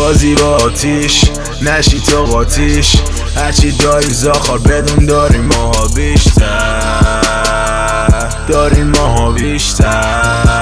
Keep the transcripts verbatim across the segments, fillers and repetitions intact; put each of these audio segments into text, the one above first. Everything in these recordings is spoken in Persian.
بازی با آتیش نشی تو قاتیش، هرچی داری زاخار بدون داریم ماها بیشتر، داریم ماها بیشتر.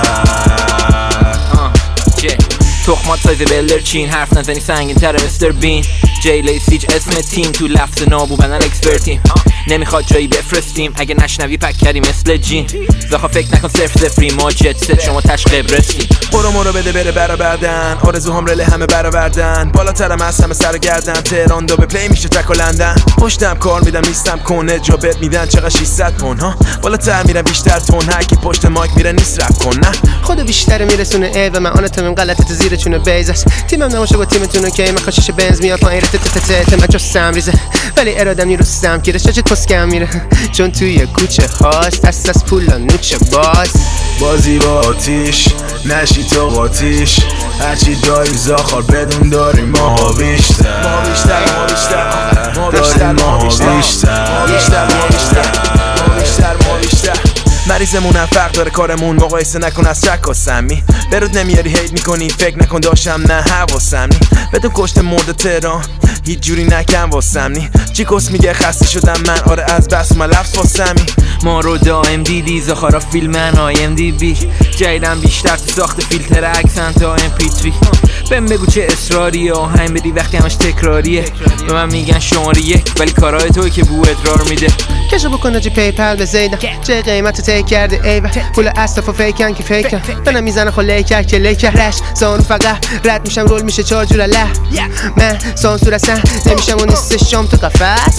تخمات سایز بلدرچین، حرف نزنی سنگین تره مستر بین. جی لیسیج اسم تیم، تو لفظ نابو بدن اکسپرتیم. نمیخواد جایی بفرستیم اگه نشنوی پک کردی مثل جین. زاخا فکر نکن صرف صفری ما جت ست، شما تش قبرسیم. برو مرو بده بره برآوردن، آرزوهام رله همه برآوردن. بالاترم از همه سر گردن، تهران دو به پلی میشه تک و لندن. پشتم کار میدم نیستم کنه، جا بهت میدن چقدر ششصد تن ها. بالاتر میرم بیشتر تون، هر کی پشت مایک میره نیست رپ کن نه. خودو بیشتر میرسونه ای و من آناتومیم غلطت زیر چونه بیز است. تیمم نماشه با تیمتون که من خاشش بنز میاد پایین رت تت تت من جو سمریزه، ولی ارادم نیرو سم گیره شاجت پسکم میره، چون توی کوچه هاست دست از پولا نوچه باز. بازی با آتیش نشی تو قاتیش، هرچی داری زاخار بدون داریم ماها بیشتر، ما بیشتر ما بیشتر ما بیشتر ما بیشتر ما بیشتر ما بیشتر ما بیشتر ما بیشتر. مریضمونم فرق داره کارمون، مقایسه نکن از شک و سمی. برود نمیاری هیت میکنی فکر نکن داشتم نه حواسم نی. بدون کشت مرد تهران هیچ جوری نکن واسم نی. چی کس میگه خسته شدم من، آره از بس من لفظ واسمی. ما رو دائم دیدی زاخارا فیلمن آی ام دی بی، جایدم بیشتر تو ساخت فیلتر اکسنت ها ام پی تری. بهم بگو چه اصراریه آهنگ بدی وقتی همش تکراریه. به من میگن شماره یک ولی کارهای توی که بو ادرار میده. کشو بکن جی پیپل به زیدم، چه قیمت رو تیک کرده ایوه. پول اصطفا فیکن که فیکن، منم میزنه خو لیکر که لیکر رش. زانو فقط رد میشم رول میشه چار جور له. من سانسور اصلا نمیشم و نیست شام تو قفص.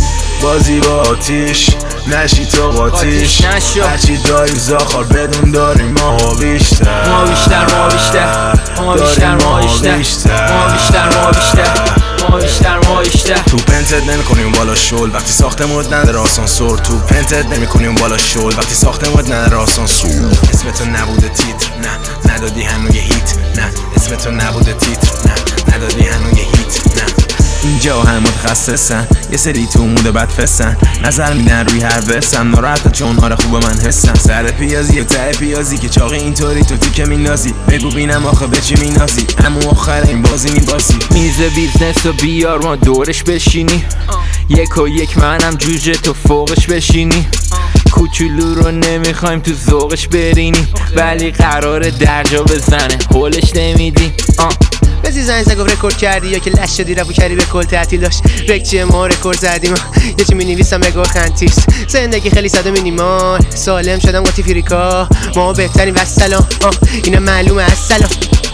بازی با آتیش نشی تو قاتیش، هرچی داری زاخار بدون داریم ماها بیشتر، ما بیشتر ما بیشتر ما بیشتر ما بیشتر ما بیشتر ما بیشتر ما بیشتر ما بیشتر. تو پنتت نمیکنی اون بالا شل وقتی ساختمون نداره آسانسور. تو پنتت نمیکنی اون بالا شل وقتی ساختمون نداره آسانسور. اسم تو نبوده تیتر نه ندادی هنوز یه هیت، نه اسم تو نبوده تیتر نه ندادی هنوز یه هیت. نه اینجا هم متخصصن، یه سری تو موده بد فسن، نظر میدن روی هر وسم. ناراحت چون آره خوبه من حسن، سر پیازی و ته پیازی که چاقی اینطوری تو تیکه مینازی. بگو بینم آخه به چی مینازی، اما آخر این بازی میبازی. میز بیزنس و بیار ما دورش بشینی، یک و یک منم جوجه تو فوقش بشینی. کوچولو رو نمیخوایم تو ذوقش برینی، ولی قراره درجا بزنه هولش نمیدی. بزی زنگ زگو رکورد کردی یا که لش شدی رفو کردی به کل تعطیل داشت. رکچیه ما رکورد زدیم، یه چی مینویسم بگو خنتیس. زندگی خیلی ساده مینیمال، سالم شدم قاطی فریکا. ما بهترین وسلام اینا معلومه از سلام.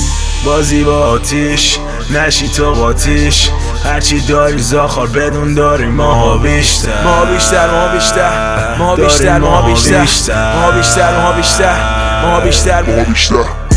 بازی با آتیش نشی تو قاتیش، هرچی داری زاخار بدون داریم ماها بیشتر، ما بیشتر ما بیشتر ما بیشتر ما بیشتر ما بیشتر ما بیشتر ما بیشتر ما بیشتر.